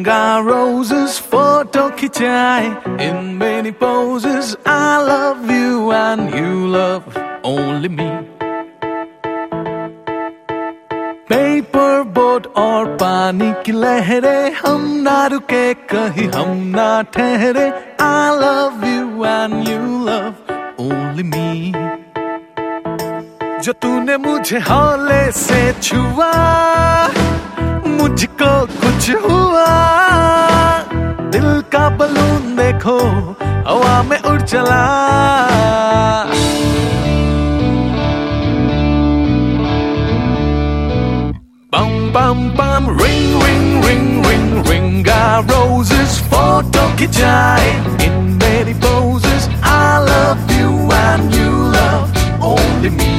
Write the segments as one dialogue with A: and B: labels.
A: our roses, photo खिंचाए in many poses. I love you and you love only me. Paper boat और पानी की लहरें, हम ना रुके कहीं, हम ना ठहरे. I love you and you love only me. जो तूने मुझे हौले से छुआ, मुझको कुछ हुआ. दिल का बलून देखो हवा में उड़ चला. Bum bum bum, ring ring ring ring ring our roses, photo खिंचाए in many poses. I love you and you love only me.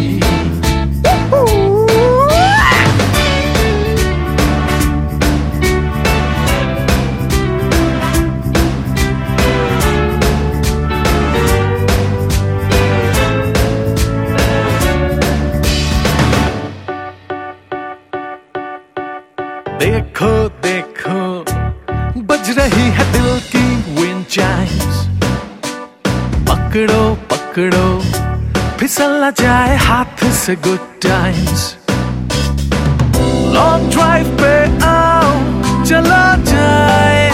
A: देखो देखो बज रही है दिल की विंड चाइम्स. पकड़ो पकड़ो फिसल ना जाए हाथ से गुड टाइम्स. लॉन्ग ड्राइव पे आओ चला जाए,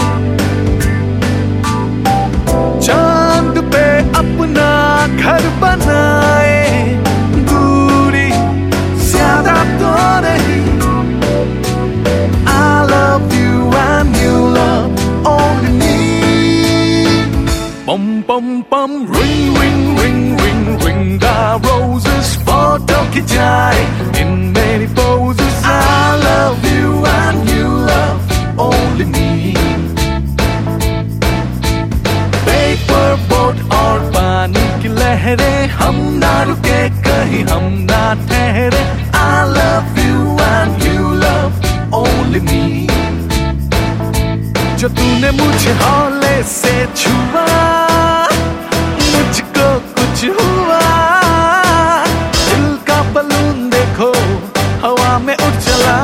A: चांद पे अपना घर बनाए. दूरी ज्यादा तो नहीं. Bum bum bum, ring ring ring ring ring our roses, photo खिंचाए in many poses. I love you and you love only me. Paper boat और पानी की लहरें, हम ना रुके कहीं, हम ना ठहरे. I love you and you love only me. जो तूने मुझे हौले से छुआ, मुझको कुछ हुआ. दिल का बलून देखो हवा में उड़ चला.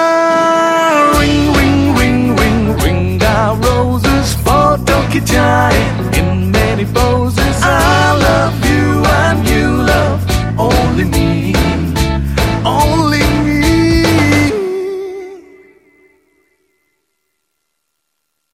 A: Ring ring ring ring ring our roses, photo खिंचाए